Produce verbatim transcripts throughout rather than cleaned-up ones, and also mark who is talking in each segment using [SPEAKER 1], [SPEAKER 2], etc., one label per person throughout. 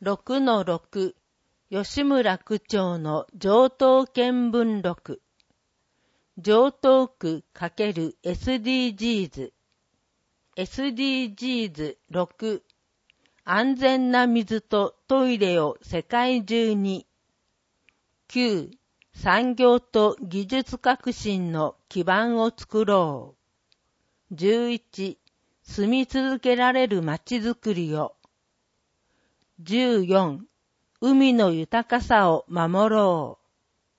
[SPEAKER 1] ろくのろく 吉村区長の上等見聞録上等区 ×エスディージーズ エスディージーズろく 安全な水とトイレを世界中にきゅう産業と技術革新の基盤を作ろうじゅういち住み続けられるまちづくりをじゅうよん海の豊かさを守ろう。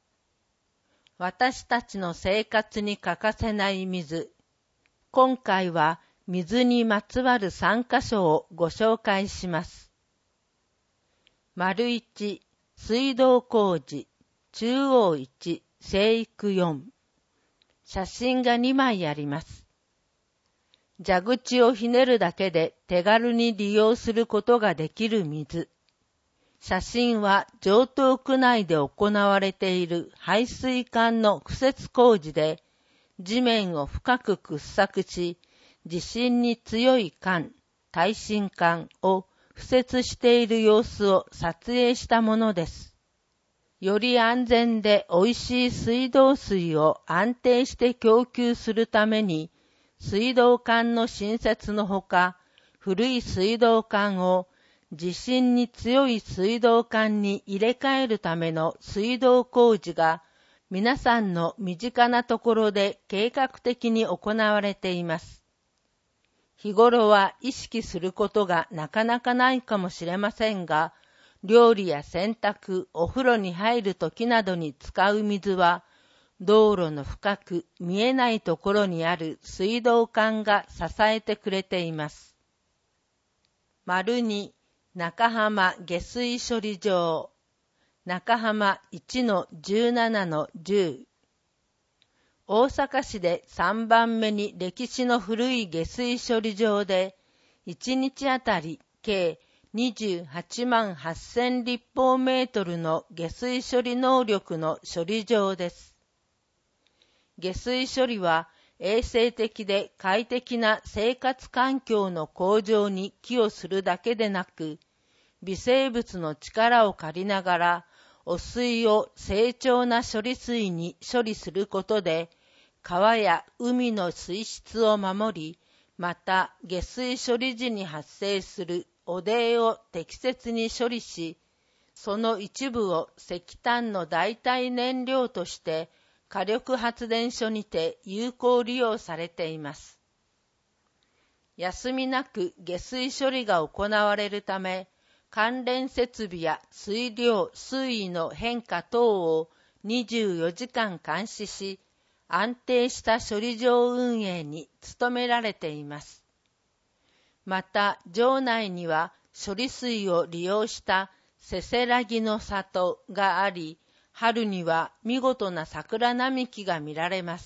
[SPEAKER 1] 私たちの生活に欠かせない水。今回は水にまつわるさんかしょをご紹介します。丸いち、水道工事、中央いち、生育よん。写真がにまいあります。蛇口をひねるだけで手軽に利用することができる水。写真は城東区内で行われている排水管の敷設工事で、地面を深く掘削し、地震に強い管、耐震管を敷設している様子を撮影したものです。より安全で美味しい水道水を安定して供給するために、水道管の新設のほか、古い水道管を地震に強い水道管に入れ替えるための水道工事が皆さんの身近なところで計画的に行われています。日頃は意識することがなかなかないかもしれませんが、料理や洗濯、お風呂に入るときなどに使う水は、道路の深く見えないところにある水道管が支えてくれています。丸に中浜下水処理場中浜 いちのじゅうななのじゅう 大阪市でさんばんめに歴史の古い下水処理場でいちにちあたり計にじゅうはちまんはっせん立方メートルの下水処理能力の処理場です。下水処理は衛生的で快適な生活環境の向上に寄与するだけでなく、微生物の力を借りながら、汚水を清浄な処理水に処理することで、川や海の水質を守り、また下水処理時に発生する汚泥を適切に処理し、その一部を石炭の代替燃料として、火力発電所にて有効利用されています。休みなく下水処理が行われるため、関連設備や水量、水位の変化等をにじゅうよじかん監視し、安定した処理場運営に努められています。また、場内には処理水を利用したせせらぎの里があり、春には見事な桜並木が見られます。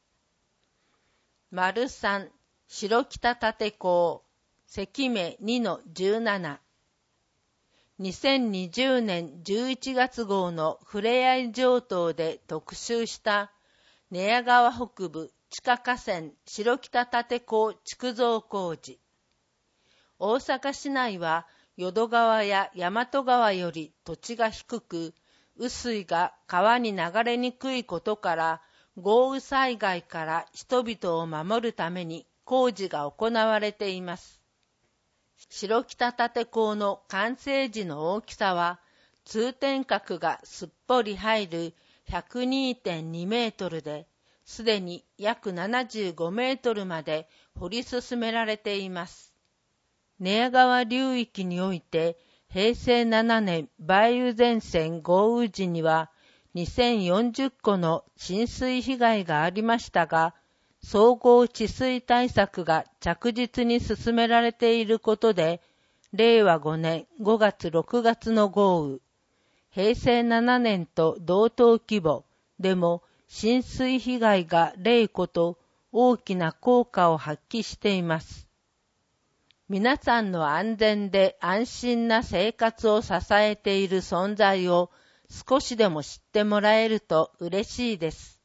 [SPEAKER 1] 丸さん、白北立港、関目 にのじゅうなな。にせんにじゅうねんじゅういちがつ号のふれあい上等で特集した寝屋川北部地下河川白北立港築造工事。大阪市内は淀川や大和川より土地が低く、雨水が川に流れにくいことから豪雨災害から人々を守るために工事が行われています。白北立港の完成時の大きさは通天閣がすっぽり入る ひゃくにてんに メートルで、すでに約ななじゅうごメートルまで掘り進められています。寝屋川流域においてへいせいななねん梅雨前線豪雨時にはにせんよんじゅっこの浸水被害がありましたが、総合治水対策が着実に進められていることで、れいわごねんごがつろくがつの豪雨、へいせいななねんと同等規模でも浸水被害がゼロと大きな効果を発揮しています。皆さんの安全で安心な生活を支えている存在を少しでも知ってもらえると嬉しいです。